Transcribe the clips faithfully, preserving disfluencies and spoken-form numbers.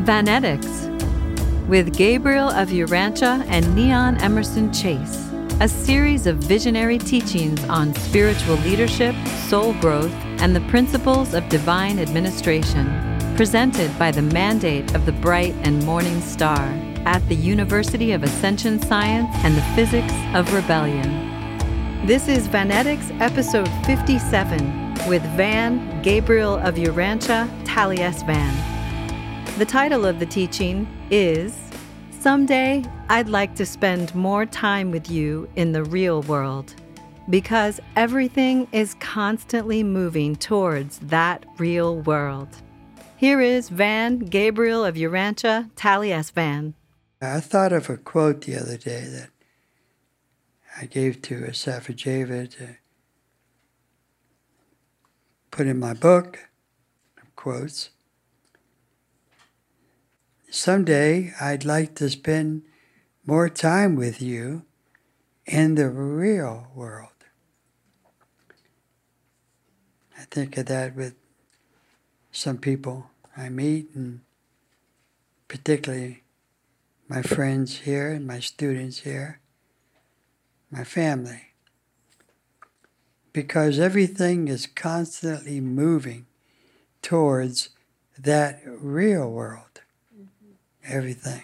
Vanetics with Gabriel of Urantia and Neon Emerson Chase, a series of visionary teachings on spiritual leadership, soul growth, and the principles of divine administration, presented by the mandate of the bright and morning star at the University of Ascension Science and the Physics of Rebellion. This is Vanetics episode fifty-seven with Van Gabriel of Urantia Tallies Van. The title of the teaching is Someday I'd Like to Spend More Time with You in the Real World, because everything is constantly moving towards that real world. Here is Van Gabriel of Urantia Tallies Van. I thought of a quote the other day that I gave to Asafajeva to put in my book of quotes. Someday I'd like to spend more time with you in the real world. I think of that with some people I meet, and particularly my friends here and my students here, my family, because everything is constantly moving towards that real world. Everything.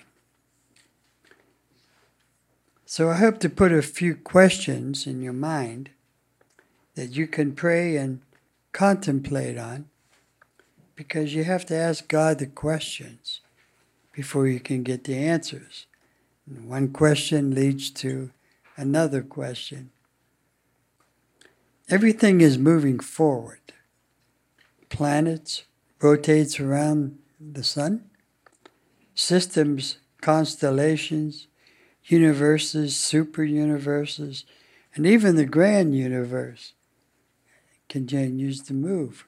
So I hope to put a few questions in your mind that you can pray and contemplate on, because you have to ask God the questions before you can get the answers. And one question leads to another question. Everything is moving forward. Planets rotates around the sun. Systems, constellations, universes, super universes, and even the grand universe continues to move.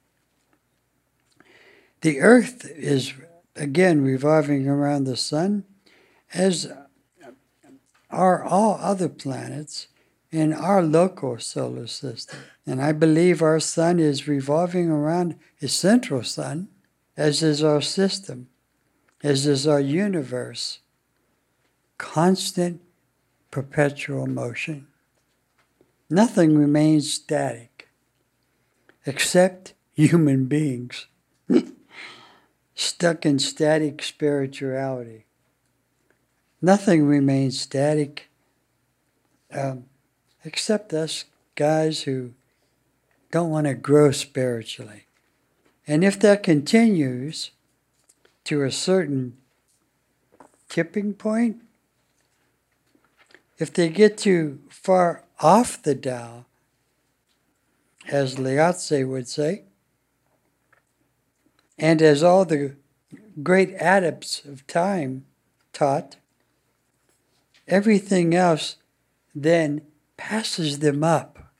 The Earth is, again, revolving around the sun, as are all other planets in our local solar system. And I believe our sun is revolving around a central sun, as is our system, as is our universe. Constant, perpetual motion. Nothing remains static, except human beings, stuck in static spirituality. Nothing remains static, um, except us guys who don't want to grow spiritually. And if that continues to a certain tipping point, if they get too far off the Tao, as Lao Tse would say, and as all the great adepts of time taught, everything else then passes them up,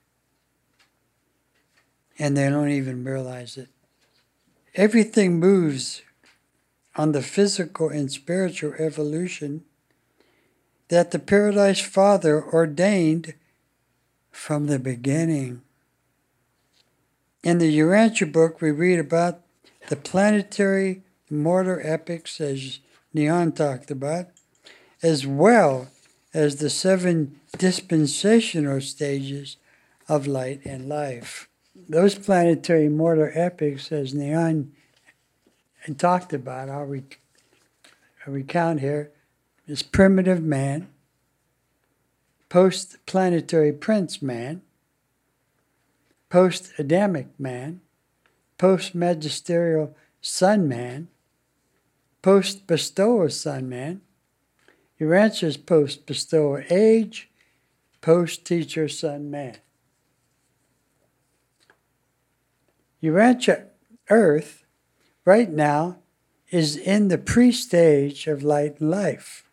and they don't even realize it. Everything moves on the physical and spiritual evolution that the Paradise Father ordained from the beginning. In the Urantia book, we read about the planetary mortar epics, as Neon talked about, as well as the seven dispensational stages of light and life. Those planetary mortar epics, as Neon and talked about, I'll, rec- I'll recount here, is primitive man, post-planetary prince man, post-Adamic man, post-magisterial sun man, post-bestowal sun man, Urantia's post-bestowal age, post-teacher sun man. Urantia Earth right now is in the pre-stage of light and life.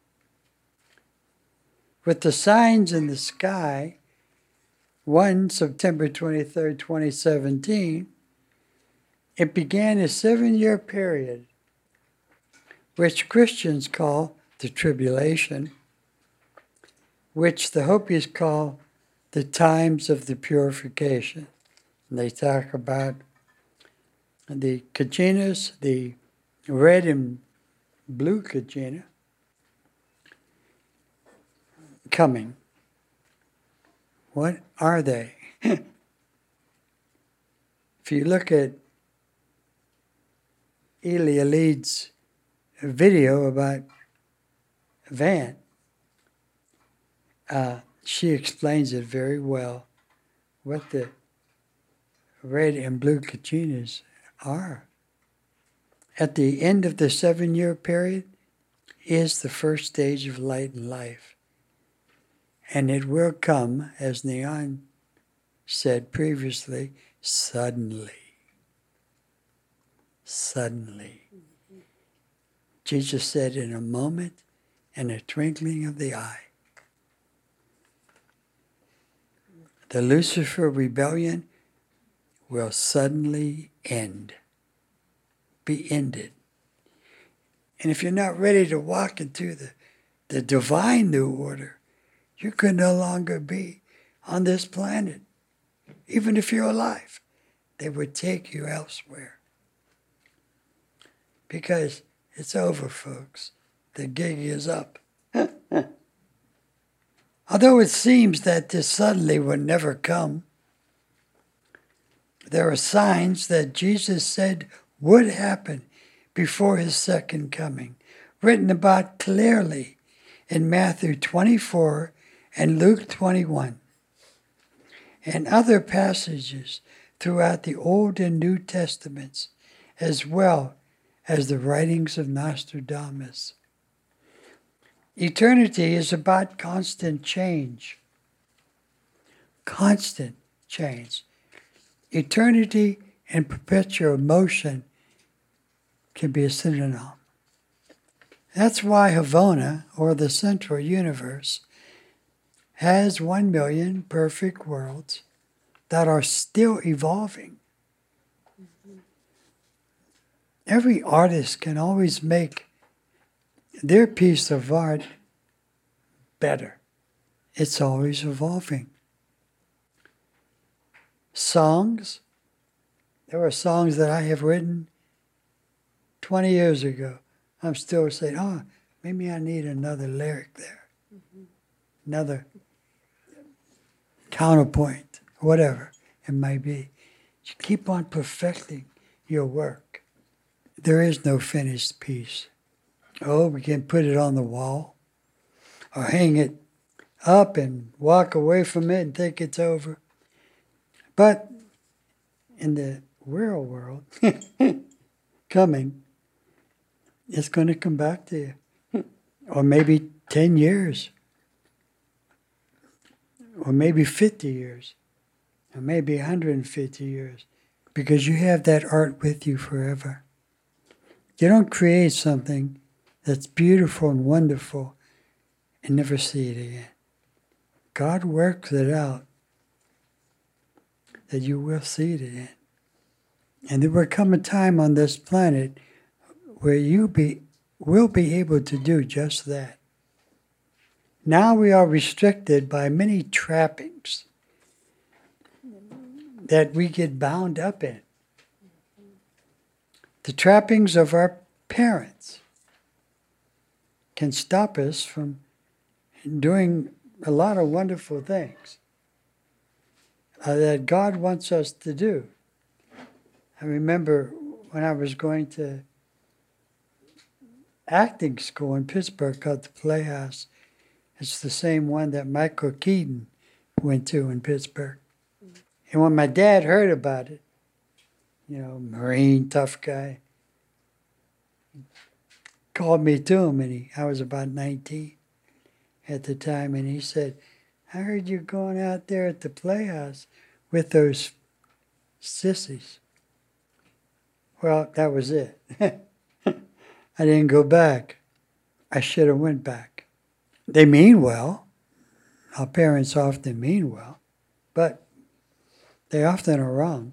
With the signs in the sky, one September twenty-third, twenty seventeen, it began a seven-year period, which Christians call the tribulation, which the Hopis call the times of the purification. And they talk about the Kachinas, the red and blue Kachina coming. What are they? If you look at Elia Leeds' video about Van, uh, she explains it very well, what the red and blue Kachinas are. At the end of the seven-year period is the first stage of light and life. And it will come, as Neon said previously, suddenly. Suddenly. Mm-hmm. Jesus said, in a moment, in a twinkling of the eye. The Lucifer rebellion will suddenly end. Be ended. And if you're not ready to walk into the, the divine new order, you can no longer be on this planet. Even if you're alive, they would take you elsewhere. Because it's over, folks. The gig is up. Although it seems that this suddenly will never come, there are signs that Jesus said would happen before his second coming, written about clearly in Matthew twenty-four and Luke twenty-one, and other passages throughout the Old and New Testaments, as well as the writings of Nostradamus. Eternity is about constant change. Constant change. Eternity and perpetual motion can be a synonym. That's why Havona, or the central universe, has one million perfect worlds that are still evolving. Mm-hmm. Every artist can always make their piece of art better. It's always evolving. Songs, there are songs that I have written twenty years ago. I'm still saying, oh, maybe I need another lyric there. Mm-hmm. Another counterpoint, whatever it might be. You keep on perfecting your work. There is no finished piece. Oh, we can put it on the wall or hang it up and walk away from it and think it's over. But in the real world, coming, it's going to come back to you. Or maybe ten years. Or maybe fifty years. Or maybe one hundred fifty years. Because you have that art with you forever. You don't create something that's beautiful and wonderful and never see it again. God works it out that you will see it again. And there will come a time on this planet where you be, will be able to do just that. Now we are restricted by many trappings that we get bound up in. The trappings of our parents can stop us from doing a lot of wonderful things uh, that God wants us to do. I remember when I was going to acting school in Pittsburgh called the Playhouse. It's the same one that Michael Keaton went to in Pittsburgh. Mm-hmm. And when my dad heard about it, you know, Marine, tough guy, called me to him, and he, I was about nineteen at the time, and he said, I heard you going out there at the Playhouse with those sissies. Well, that was it. I didn't go back. I should have went back. They mean well. Our parents often mean well, but they often are wrong.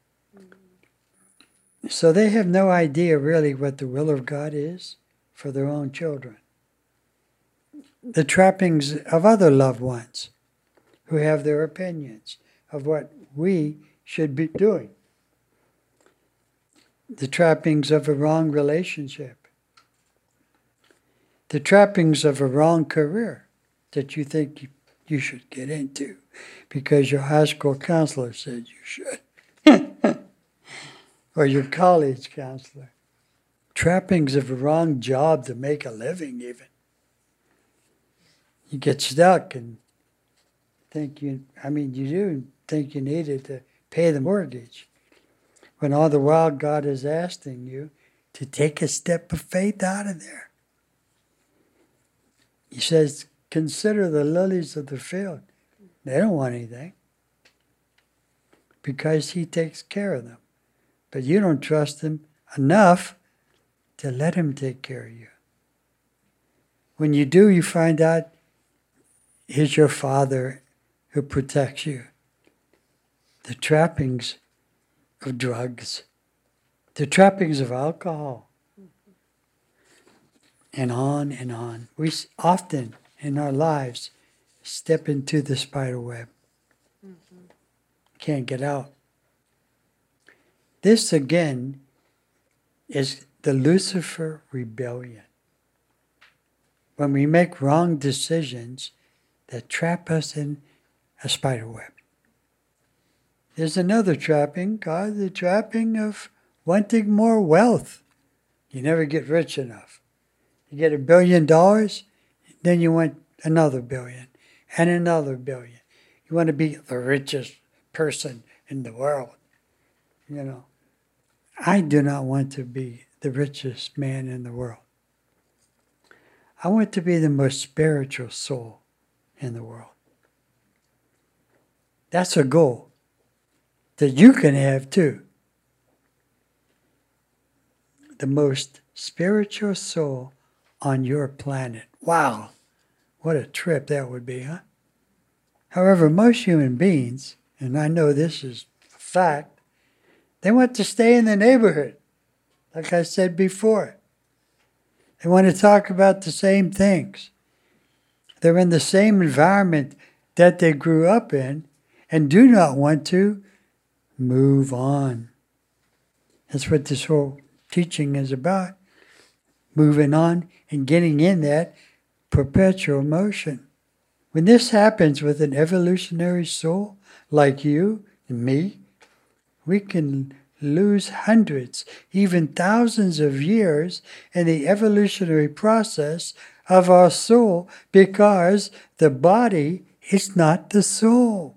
So they have no idea really what the will of God is for their own children. The trappings of other loved ones who have their opinions of what we should be doing. The trappings of a wrong relationship. the trappings of a wrong career that you think you, you should get into because your high school counselor said you should. Or your college counselor. Trappings of a wrong job to make a living even. You get stuck and think you, I mean, you do think you needed to pay the mortgage. When all the while God is asking you to take a step of faith out of there. He says, consider the lilies of the field. They don't want anything. Because he takes care of them. But you don't trust him enough to let him take care of you. When you do, you find out he's your Father who protects you. The trappings of drugs, the trappings of alcohol, and on and on. We often in our lives step into the spider web. Mm-hmm. Can't get out. This again is the Lucifer rebellion. When we make wrong decisions that trap us in a spider web. There's another trapping, God, the trapping of wanting more wealth. You never get rich enough. You get a billion dollars, then you want another billion and another billion. You want to be the richest person in the world. You know, I do not want to be the richest man in the world. I want to be the most spiritual soul in the world. That's a goal that you can have too. The most spiritual soul on your planet. Wow, what a trip that would be, huh? However, most human beings, and I know this is a fact, they want to stay in the neighborhood, like I said before. They want to talk about the same things. They're in the same environment that they grew up in and do not want to move on. That's what this whole teaching is about. Moving on and getting in that perpetual motion. When this happens with an evolutionary soul like you and me, we can lose hundreds, even thousands of years in the evolutionary process of our soul because the body is not the soul.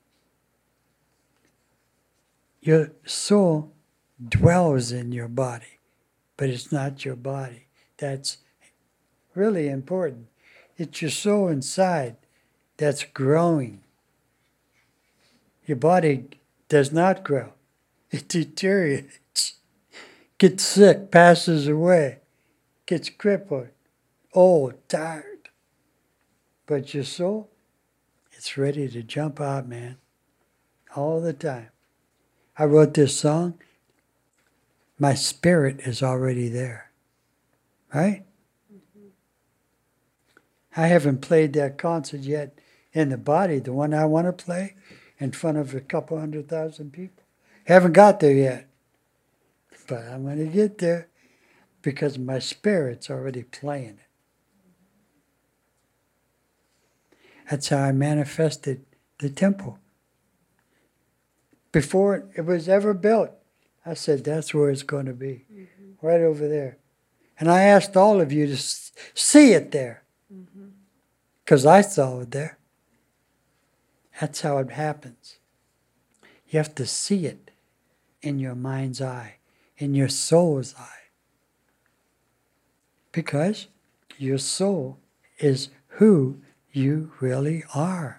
Your soul dwells in your body, but it's not your body. That's really important. It's your soul inside that's growing. Your body does not grow. It deteriorates, gets sick, passes away, gets crippled, old, tired. But your soul, it's ready to jump out, man, all the time. I wrote this song. My spirit is already there. Right? Mm-hmm. I haven't played that concert yet in the body, the one I want to play, in front of a couple hundred thousand people. Haven't got there yet. But I'm going to get there because my spirit's already playing it. That's how I manifested the temple. Before it was ever built, I said, that's where it's going to be, mm-hmm. right over there. And I asked all of you to see it there, because mm-hmm. I saw it there. That's how it happens. You have to see it in your mind's eye, in your soul's eye. Because your soul is who you really are.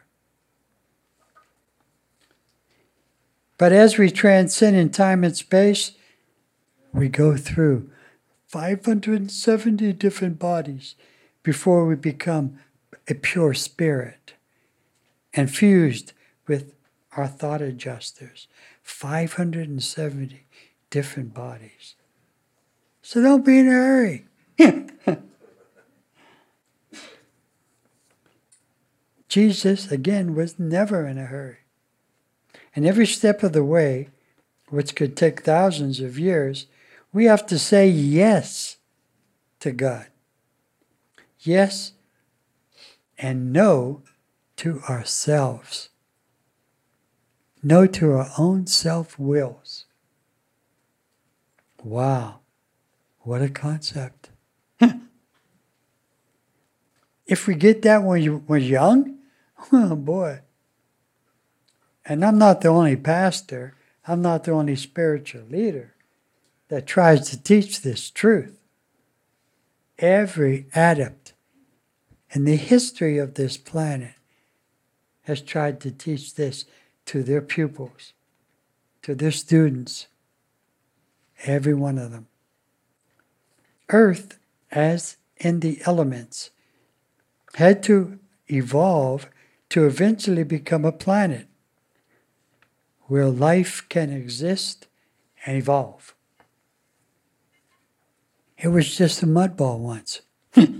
But as we transcend in time and space, we go through five hundred seventy different bodies before we become a pure spirit and fused with our thought adjusters. five hundred seventy different bodies. So don't be in a hurry. Jesus, again, was never in a hurry. And every step of the way, which could take thousands of years, we have to say yes to God. yes and no to ourselves. No to our own self-wills. Wow, what a concept. If we get that when you were young, oh boy. And I'm not the only pastor, I'm not the only spiritual leader that tries to teach this truth. Every adept in the history of this planet has tried to teach this to their pupils, to their students, every one of them. Earth, as in the elements, had to evolve to eventually become a planet where life can exist and evolve. It was just a mud ball once. It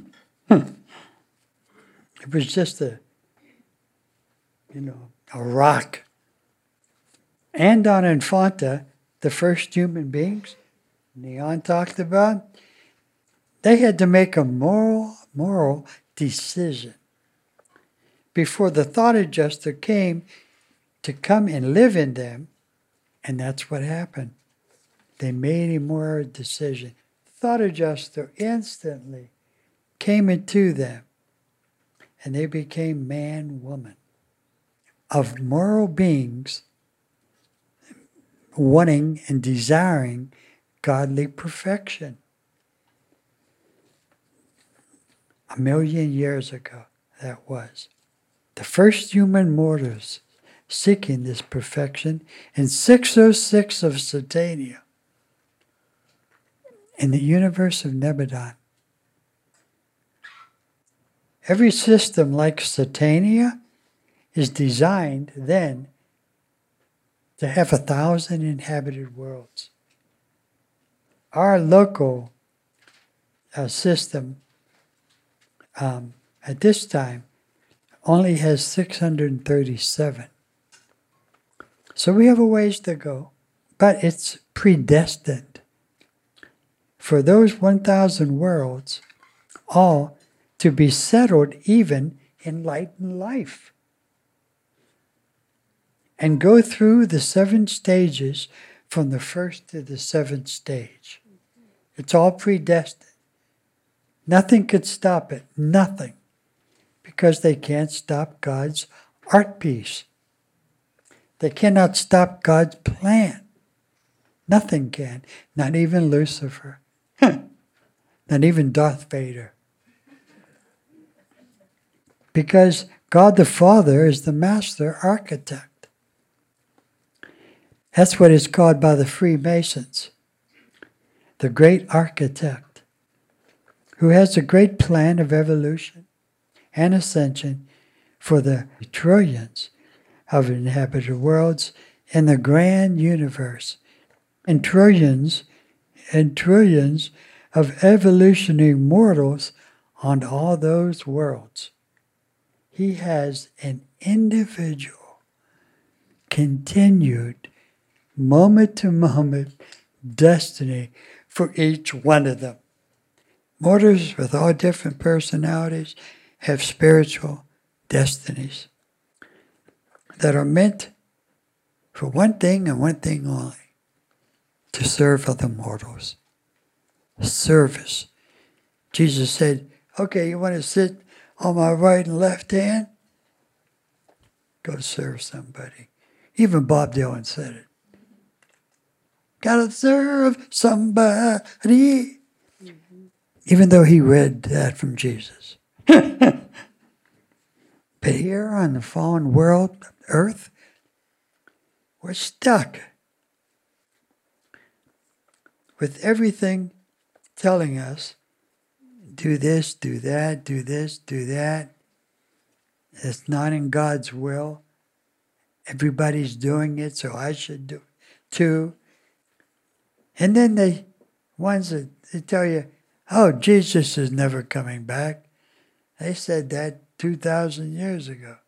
was just a, you know, a rock. Andon and Fonta, the first human beings Neon talked about, they had to make a moral, moral decision before the thought adjuster came to come and live in them, and that's what happened. They made a moral decision. Thought adjuster instantly came into them, and they became man, woman, of moral beings wanting and desiring godly perfection. A million years ago, that was. The first human mortals seeking this perfection in six oh six of Satania, in the universe of Nebadon. Every system like Satania is designed then to have a thousand inhabited worlds. Our local uh, system um, at this time only has six hundred thirty-seven. So we have a ways to go, but it's predestined for those one thousand worlds all to be settled even in light and life and go through the seven stages from the first to the seventh stage. It's all predestined. Nothing could stop it. Nothing. Because they can't stop God's art piece. They cannot stop God's plan. Nothing can. Not even Lucifer. Not even Darth Vader. Because God the Father is the master architect. That's what is called by the Freemasons. The great architect, who has a great plan of evolution and ascension for the trillions of inhabited worlds in the grand universe, and trillions and trillions of evolutionary mortals on all those worlds. He has an individual, continued, moment-to-moment destiny for each one of them. Mortals with all different personalities have spiritual destinies that are meant for one thing and one thing only, to serve other mortals. Service. Jesus said, okay, you want to sit on my right and left hand? Go serve somebody. Even Bob Dylan said it. Gotta serve somebody. Mm-hmm. Even though he read that from Jesus. But here on the fallen world, earth, we're stuck with everything telling us, do this, do that, do this, do that. It's not in God's will. Everybody's doing it, so I should do it too. And then the ones that they tell you, oh, Jesus is never coming back. They said that two thousand years ago.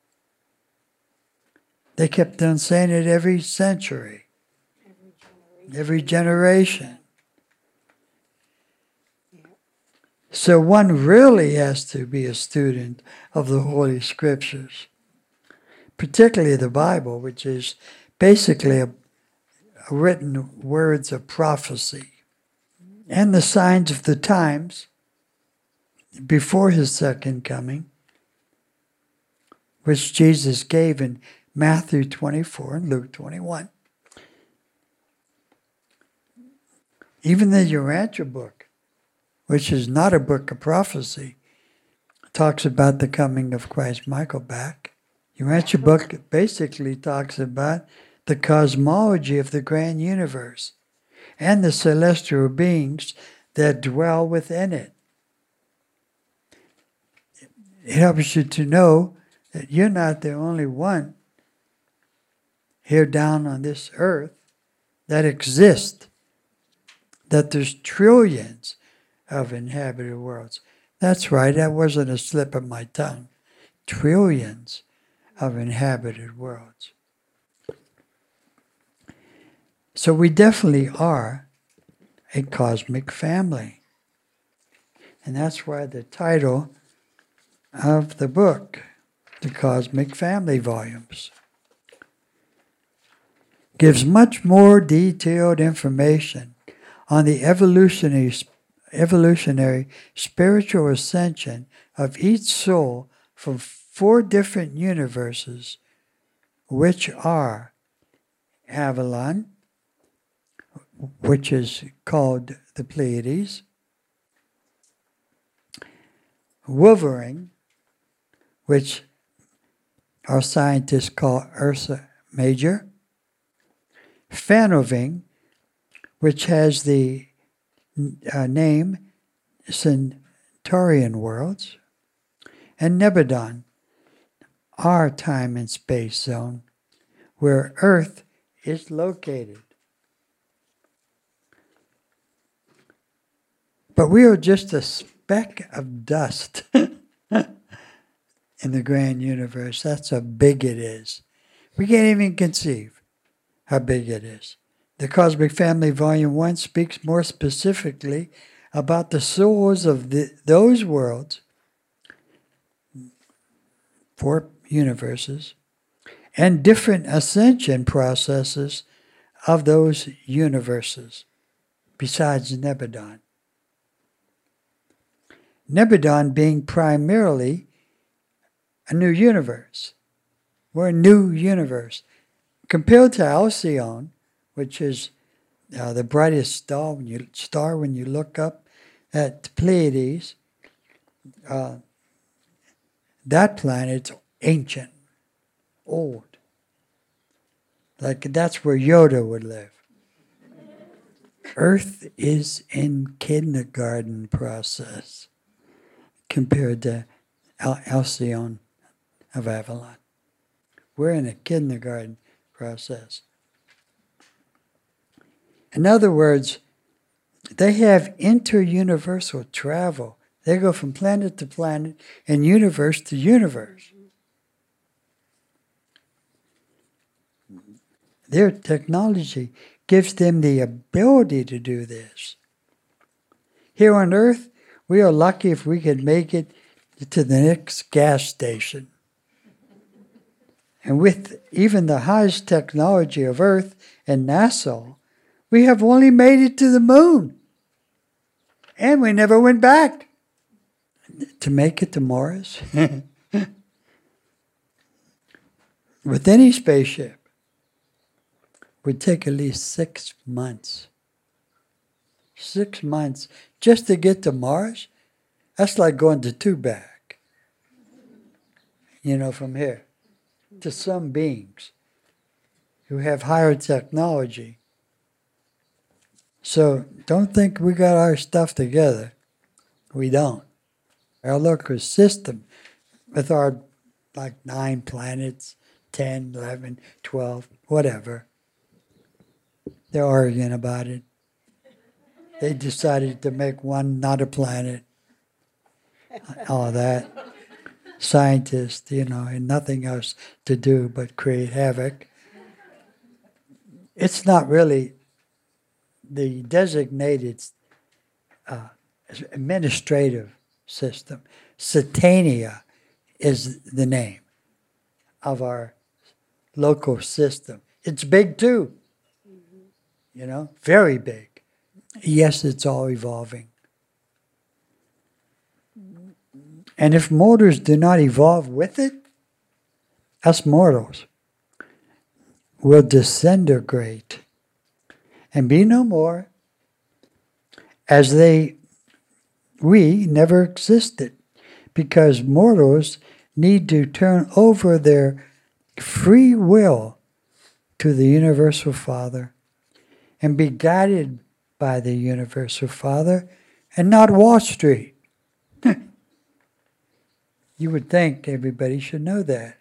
They kept on saying it every century, every generation. Every generation. So one really has to be a student of the Holy Scriptures, particularly the Bible, which is basically a, a written words of prophecy, and the signs of the times before his second coming, which Jesus gave in Matthew twenty-four and Luke twenty-one. Even the Urantia book, which is not a book of prophecy, talks about the coming of Christ Michael back. Urantia book basically talks about the cosmology of the grand universe and the celestial beings that dwell within it. It helps you to know that you're not the only one here down on this earth that exists, that there's trillions of inhabited worlds. That's right, that wasn't a slip of my tongue. Trillions of inhabited worlds. So we definitely are a cosmic family. And that's why the title of the book, The Cosmic Family Volumes, gives much more detailed information on the evolutionary, evolutionary spiritual ascension of each soul from four different universes, which are Avalon, which is called the Pleiades, Wolverine, which our scientists call Ursa Major, Fanoving, which has the uh, name Centaurian worlds, and Nebadon, our time and space zone, where Earth is located. But we are just a speck of dust in the grand universe. That's how big it is. We can't even conceive how big it is. The Cosmic Family Volume one speaks more specifically about the souls of the, those worlds, four universes, and different ascension processes of those universes, besides Nebadon. Nebadon being primarily a new universe. We're a new universe. Compared to Alcyone, which is uh, the brightest star when you star when you look up at the Pleiades, uh, that planet's ancient, old. Like that's where Yoda would live. Earth is in kindergarten process compared to Al- Alcyone of Avalon. We're in a kindergarten process. In other words, they have inter-universal travel. They go from planet to planet and universe to universe. Their technology gives them the ability to do this. Here on Earth, we are lucky if we can make it to the next gas station. And with even the highest technology of Earth and NASA, we have only made it to the moon. And we never went back. To make it to Mars, with any spaceship, would take at least six months. Six months just to get to Mars? That's like going to Tubac. You know, from here. To some beings who have higher technology. So don't think we got our stuff together. We don't. Our local system with our like nine planets, ten, eleven, twelve, whatever. They're arguing about it. They decided to make one not a planet. All that. Scientists, you know, and nothing else to do but create havoc. It's not really the designated uh, administrative system. Satania is the name of our local system. It's big too. Mm-hmm. You know, very big. Yes, it's all evolving. And if mortals do not evolve with it, us mortals will disintegrate and be no more, as they, we never existed, because mortals need to turn over their free will to the Universal Father and be guided by the Universal Father and not Wall Street. You would think everybody should know that.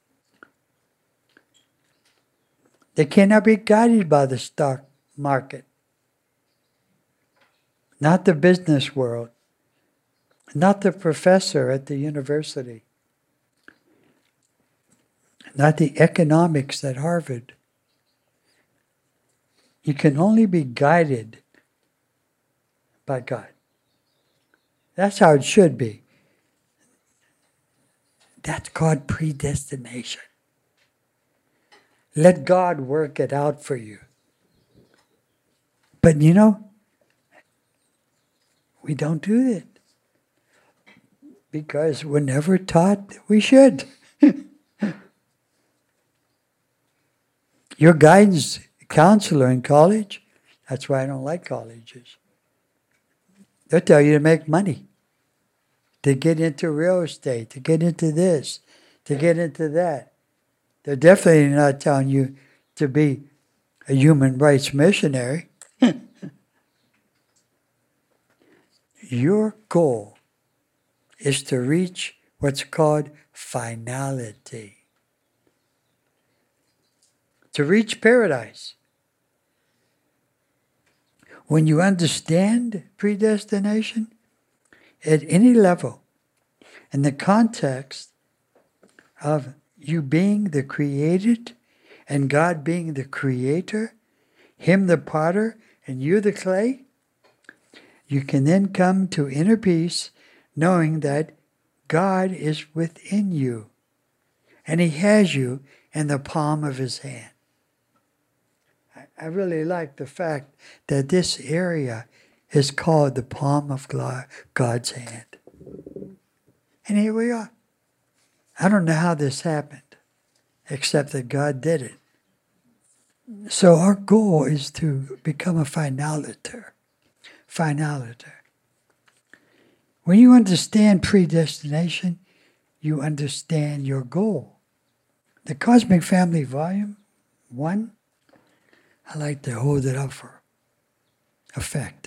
They cannot be guided by the stock market, not the business world, not the professor at the university, not the economics at Harvard. You can only be guided by God. That's how it should be. That's called predestination. Let God work it out for you. But you know, we don't do it because we're never taught that we should. Your guidance counselor in college, that's why I don't like colleges. They'll tell you to make money, to get into real estate, to get into this, to get into that. They're definitely not telling you to be a human rights missionary. Your goal is to reach what's called finality. To reach paradise. When you understand predestination at any level, in the context of you being the created and God being the creator, Him the potter and you the clay, you can then come to inner peace knowing that God is within you and He has you in the palm of His hand. I really like the fact that this area is called the palm of God's hand. And here we are. I don't know how this happened, except that God did it. So our goal is to become a finaliter. Finaliter. When you understand predestination, you understand your goal. The Cosmic Family Volume one, I like to hold it up for effect.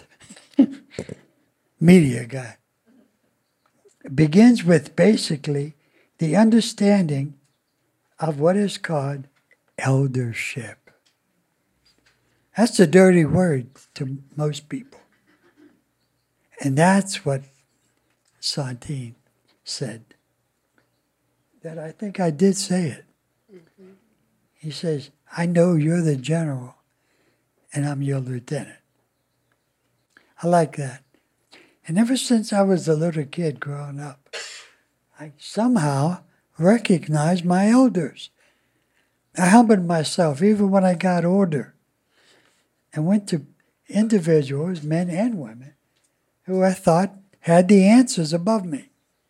Media guy. It begins with basically the understanding of what is called eldership. That's a dirty word to most people. And that's what Santine said. That I think I did say it. Mm-hmm. He says, I know you're the general and I'm your lieutenant. I like that. And ever since I was a little kid growing up, I somehow recognized my elders. I humbled myself even when I got older and went to individuals, men and women, who I thought had the answers above me.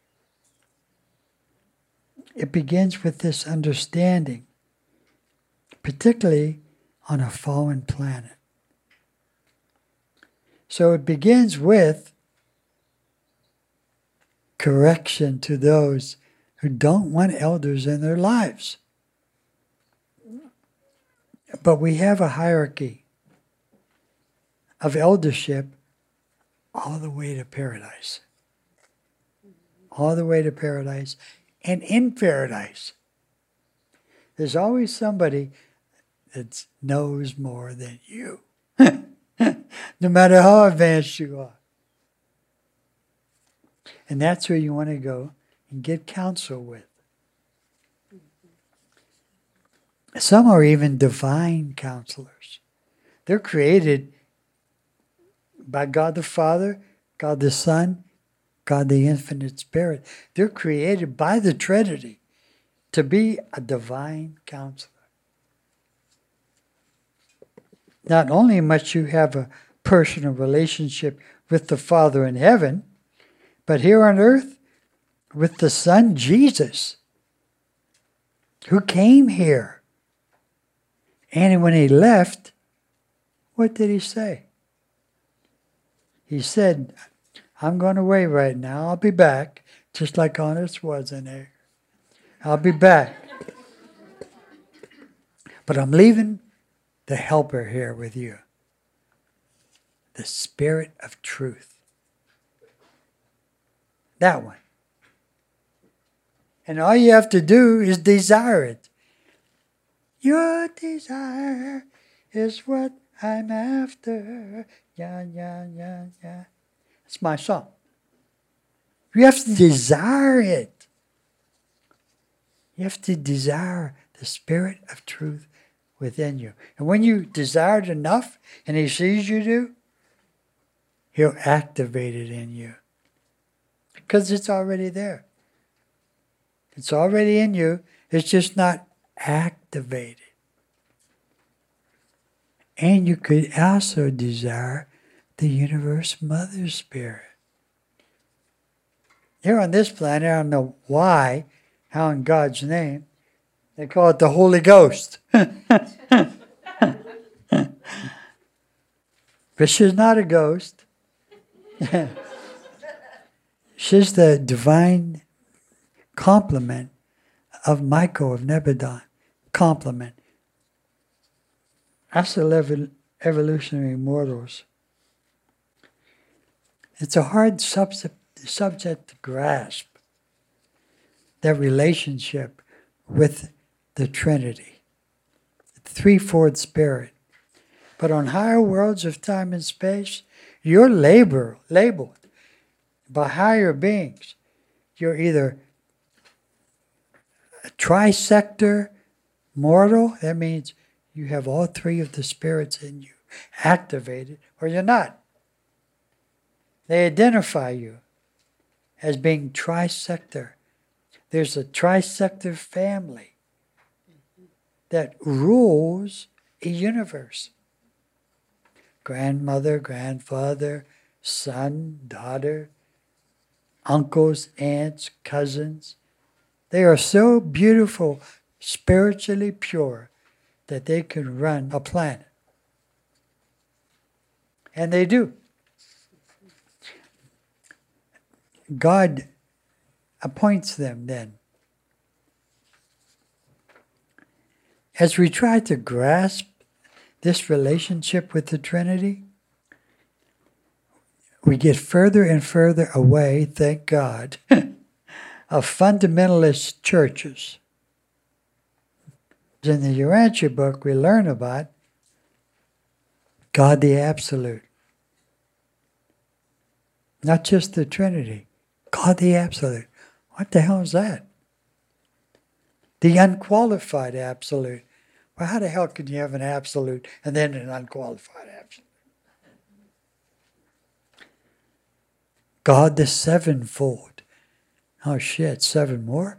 It begins with this understanding, particularly on a fallen planet. So it begins with correction to those who don't want elders in their lives. But we have a hierarchy of eldership all the way to paradise. All the way to paradise. And in paradise, there's always somebody that knows more than you. No matter how advanced you are. And that's where you want to go and get counsel with. Some are even divine counselors. They're created by God the Father God the Son, God the Infinite Spirit. They're created by the Trinity to be a divine counselor. Not only must you have a personal relationship with the Father in heaven, but here on earth with the Son, Jesus, who came here. And when he left, what did he say? He said, I'm going away right now. I'll be back, just like Honest was in there. I'll be back. But I'm leaving the helper here with you. The Spirit of truth. That one. And all you have to do is desire it. Your desire is what I'm after. Yeah, yeah, yeah, yeah. It's my song. You have to desire it. You have to desire the Spirit of truth within you. And when you desire it enough, and he sees you do, he'll activate it in you. Because it's already there. It's already in you. It's just not activated. And you could also desire the Universe Mother Spirit. Here on this planet, I don't know why, how in God's name, they call it the Holy Ghost. But she's not a ghost. She's the divine complement of Michael of Nebadon. Complement. That's the evolutionary mortals. It's a hard subject, subject to grasp, that relationship with the Trinity, the threefold Spirit. But on higher worlds of time and space, you're labor, labeled by higher beings. You're either a trisector mortal, that means you have all three of the spirits in you activated, or you're not. They identify you as being trisector. There's a trisector family that rules a universe. Grandmother, grandfather, son, daughter, uncles, aunts, cousins. They are so beautiful, spiritually pure, that they can run a planet. And they do. God appoints them then. As we try to grasp this relationship with the Trinity, we get further and further away, thank God, of fundamentalist churches. In the Urantia book, we learn about God the Absolute. Not just the Trinity. God the Absolute. What the hell is that? The unqualified absolute. Well, how the hell can you have an absolute and then an unqualified absolute? God the sevenfold. Oh shit, seven more?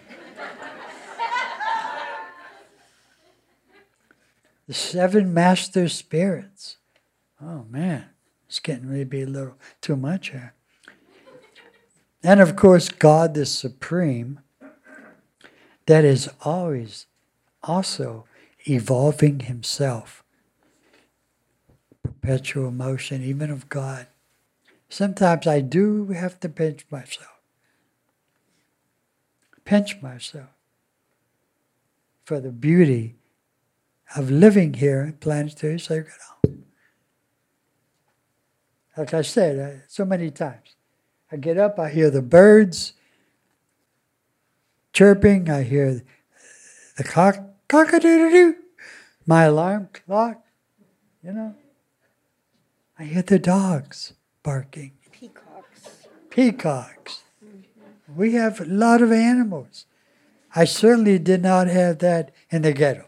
The seven master spirits. Oh man, it's getting ready to be a little too much here. And of course, God the Supreme, that is always also evolving himself. Perpetual motion, even of God. Sometimes I do have to pinch myself. Pinch myself for the beauty of living here in Planetary Sacred Home. Like I said uh, so many times, I get up, I hear the birds chirping, I hear the cock, cock-a-doodle-doo, my alarm clock, you know. I hear the dogs barking. Peacocks. Peacocks. Mm-hmm. We have a lot of animals. I certainly did not have that in the ghetto.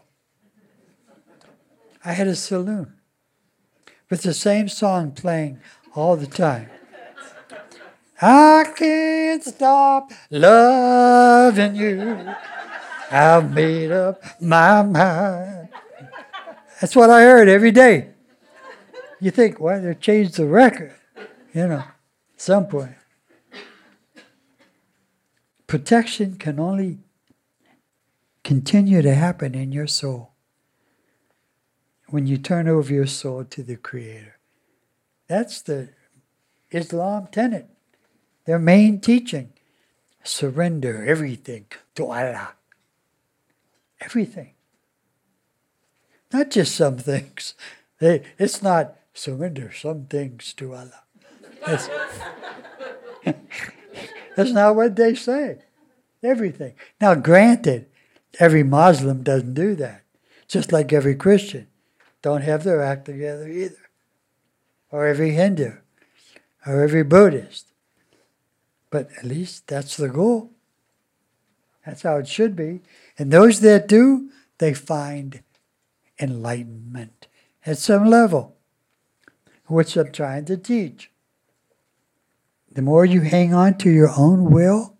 I had a saloon with the same song playing all the time. I can't stop loving you. I've made up my mind. That's what I heard every day. You think, why they changed the record? You know, at some point. Protection can only continue to happen in your soul when you turn over your soul to the Creator. That's the Islam tenet, their main teaching. Surrender everything to Allah. Everything. Not just some things. They, it's not surrender some things to Allah. That's, that's not what they say. Everything. Now, granted, every Muslim doesn't do that. Just like every Christian don't have their act together either. Or every Hindu. Or every Buddhist. But at least that's the goal. That's how it should be. And those that do, they find enlightenment at some level, which I'm trying to teach. The more you hang on to your own will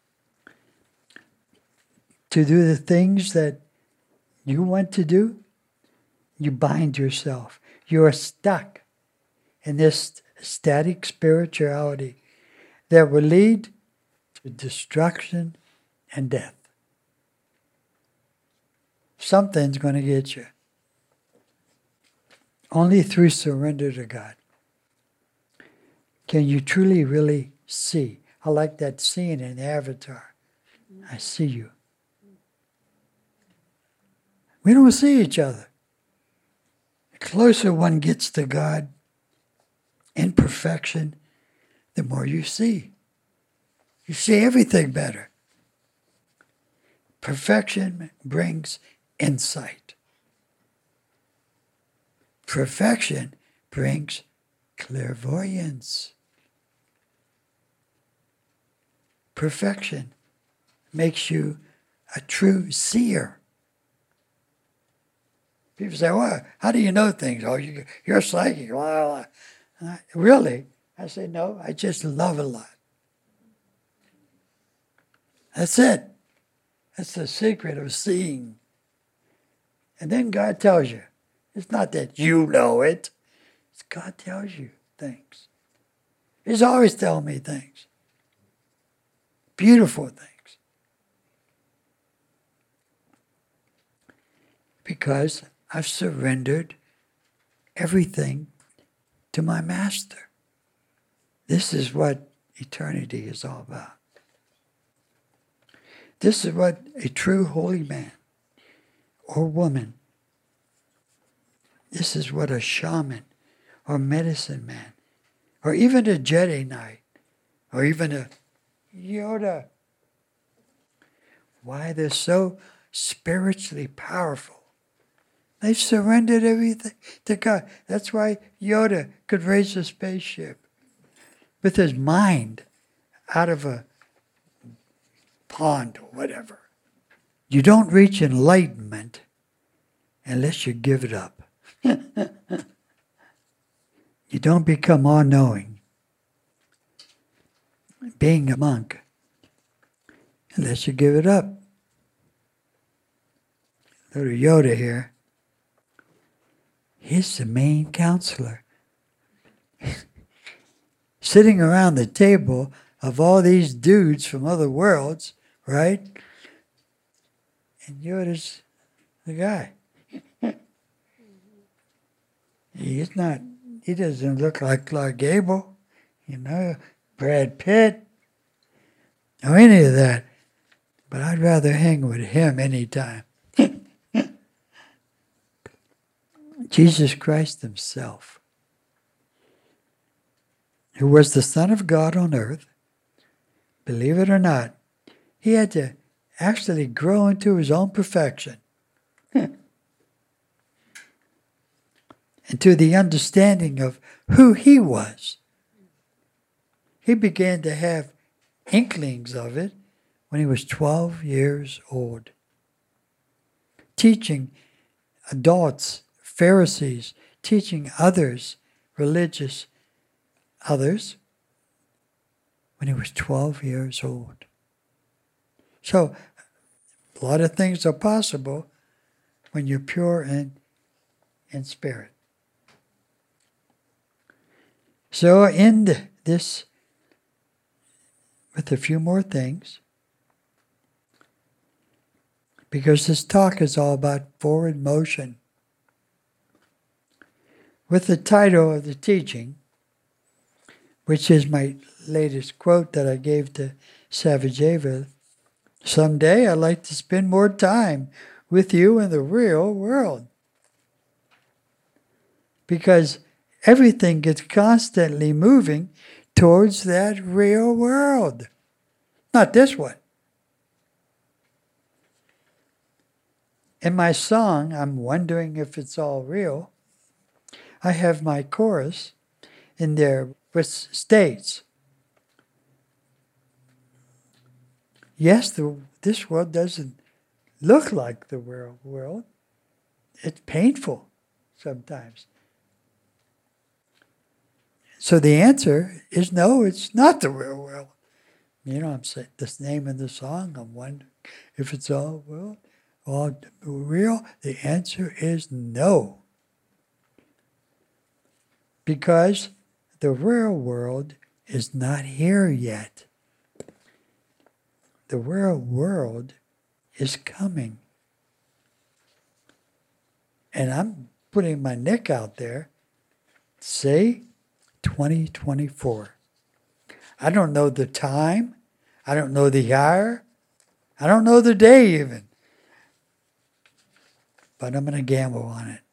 to do the things that you want to do, you bind yourself. You are stuck in this static spirituality that will lead to destruction and death. Something's going to get you. Only through surrender to God can you truly, really see. I like that scene in Avatar. I see you. We don't see each other. The closer one gets to God in perfection, the more you see. You see everything better. Perfection brings insight. Perfection brings clairvoyance. Perfection makes you a true seer. People say, well, how do you know things? Oh, you, you're psychic. Well, uh, really? I say, no, I just love a lot. That's it. That's the secret of seeing. And then God tells you. It's not that you know it. It's God tells you things. He's always telling me things. Beautiful things. Because I've surrendered everything to my Master. This is what eternity is all about. This is what a true holy man or woman, this is what a shaman or medicine man or even a Jedi Knight or even a Yoda, why they're so spiritually powerful. They've surrendered everything to God. That's why Yoda could raise a spaceship with his mind out of a pond or whatever. You don't reach enlightenment unless you give it up. You don't become all-knowing, being a monk, unless you give it up. Little Yoda here, he's the main counselor. Sitting around the table of all these dudes from other worlds, right? And Yoda's the guy. He's not, he doesn't look like Clark Gable, you know, Brad Pitt, or any of that. But I'd rather hang with him anytime. Jesus Christ himself, who was the Son of God on earth, believe it or not, he had to actually grow into his own perfection. Into the understanding of who he was. He began to have inklings of it when he was twelve years old. Teaching adults, Pharisees, teaching others, religious others, when he was twelve years old. So a lot of things are possible when you're pure and in spirit. So I end this with a few more things, because this talk is all about forward motion. With the title of the teaching, which is my latest quote that I gave to Savagevo, someday I'd like to spend more time with you in the real world. Because everything gets constantly moving towards that real world. Not this one. In my song, I'm wondering if it's all real, I have my chorus in there which states, yes, the, this world doesn't look like the real world. It's painful sometimes. So the answer is no, it's not the real world. You know, I'm saying this name of the song, I'm wondering if it's all real, all real. The answer is no. Because the real world is not here yet. The real world is coming. And I'm putting my neck out there. Say twenty twenty-four. I don't know the time. I don't know the year. I don't know the day even. But I'm going to gamble on it.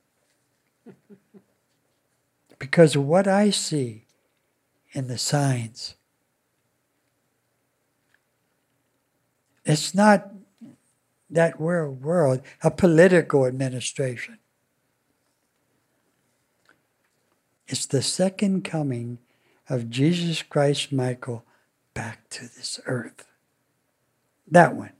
Because of what I see in the signs. It's not that we're a world, a political administration. It's the second coming of Jesus Christ Michael back to this earth. That one.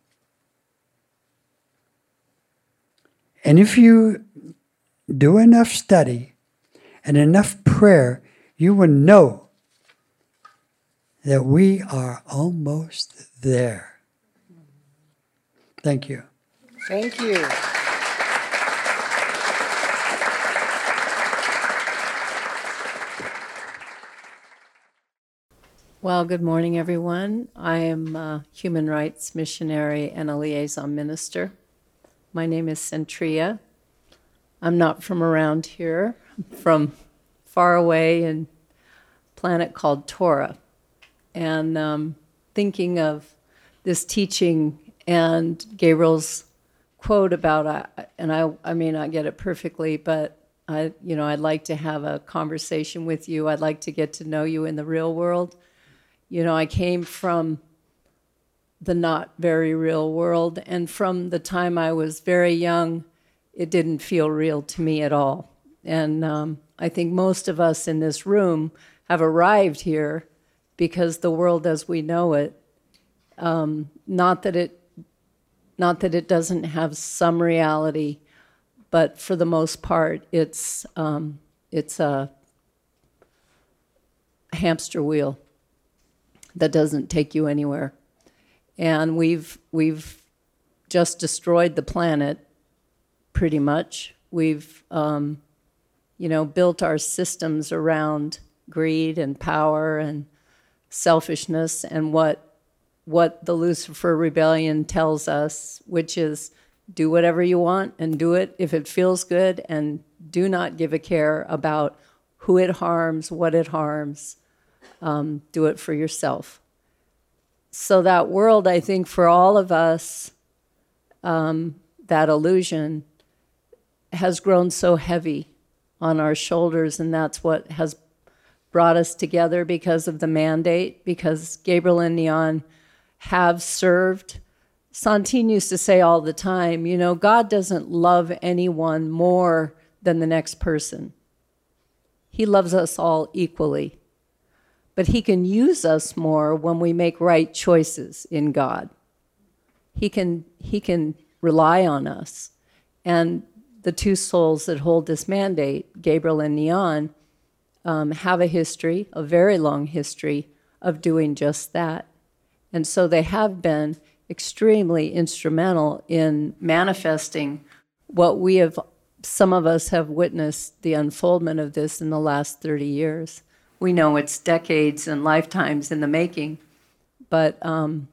And if you do enough study and enough prayer, you will know that we are almost there. Thank you. Thank you. Well, good morning, everyone. I am a human rights missionary and a liaison minister. My name is Centria. I'm not from around here. I'm from far away in a planet called Torah. And um, thinking of this teaching and Gabriel's quote about, uh, and I, I may not get it perfectly, but I, you know, I'd like to have a conversation with you. I'd like to get to know you in the real world. You know, I came from the not very real world, and from the time I was very young, it didn't feel real to me at all. And um, I think most of us in this room have arrived here because the world as we know it, um, not that it, not that it doesn't have some reality, but for the most part, it's um, it's a hamster wheel that doesn't take you anywhere. And we've we've just destroyed the planet, pretty much. We've um, you know built our systems around greed and power and selfishness and what what the Lucifer rebellion tells us, which is do whatever you want and do it if it feels good, and do not give a care about who it harms, what it harms. Um, do it for yourself. So that world, I think, for all of us, um, that illusion has grown so heavy on our shoulders, and that's what has brought us together because of the mandate, because Gabriel and Neon have served. Santine used to say all the time, you know, God doesn't love anyone more than the next person. He loves us all equally. But he can use us more when we make right choices in God. He can, he can rely on us. And the two souls that hold this mandate, Gabriel and Neon, um, have a history, a very long history, of doing just that. And so they have been extremely instrumental in manifesting what we have, some of us have witnessed the unfoldment of this in the last thirty years. We know it's decades and lifetimes in the making, but um,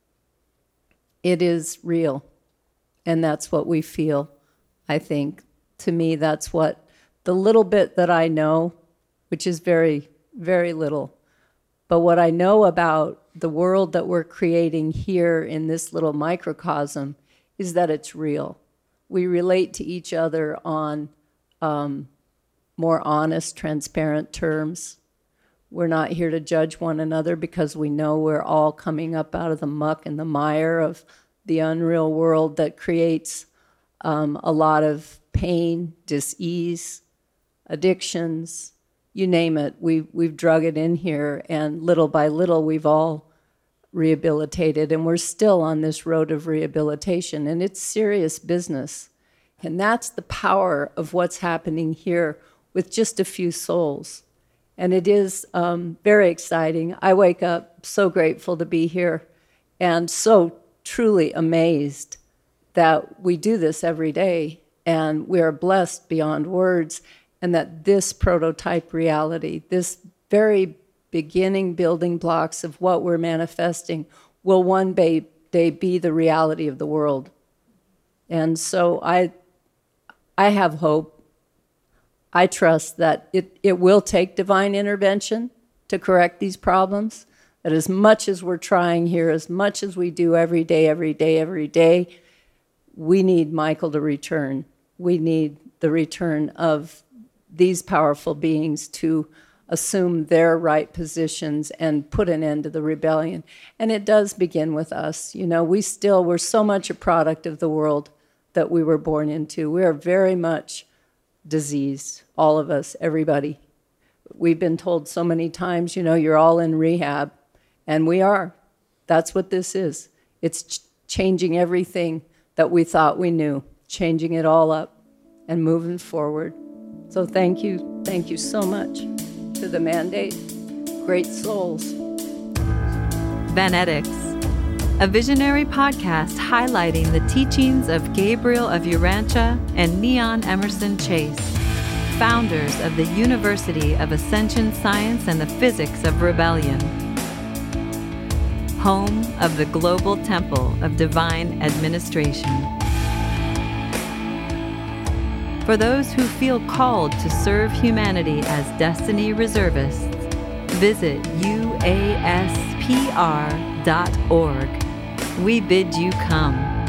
it is real. And that's what we feel, I think. To me, that's what the little bit that I know, which is very, very little, but what I know about the world that we're creating here in this little microcosm is that it's real. We relate to each other on um, more honest, transparent terms. We're not here to judge one another because we know we're all coming up out of the muck and the mire of the unreal world that creates um, a lot of pain, dis-ease, addictions, you name it. We've, we've drug it in here, and little by little we've all rehabilitated, and we're still on this road of rehabilitation, and it's serious business. And that's the power of what's happening here with just a few souls. And it is um, very exciting. I wake up so grateful to be here and so truly amazed that we do this every day, and we are blessed beyond words, and that this prototype reality, this very beginning building blocks of what we're manifesting, will one day be the reality of the world. And so I, I have hope. I trust that it, it will take divine intervention to correct these problems, that as much as we're trying here, as much as we do every day, every day, every day, we need Michael to return. We need the return of these powerful beings to assume their right positions and put an end to the rebellion. And it does begin with us. You know, we still, we're so much a product of the world that we were born into. We are very much diseased, all of us, everybody. We've been told so many times, you know, you're all in rehab, and we are. That's what this is. It's ch- changing everything that we thought we knew, changing it all up and moving forward. So thank you, thank you so much to the Mandate, great souls. Vanetics, a visionary podcast highlighting the teachings of Gabriel of Urantia and Neon Emerson Chase, founders of the University of Ascension Science and the Physics of Rebellion, home of the Global Temple of Divine Administration. For those who feel called to serve humanity as Destiny Reservists, visit U A S P R dot org. We bid you come.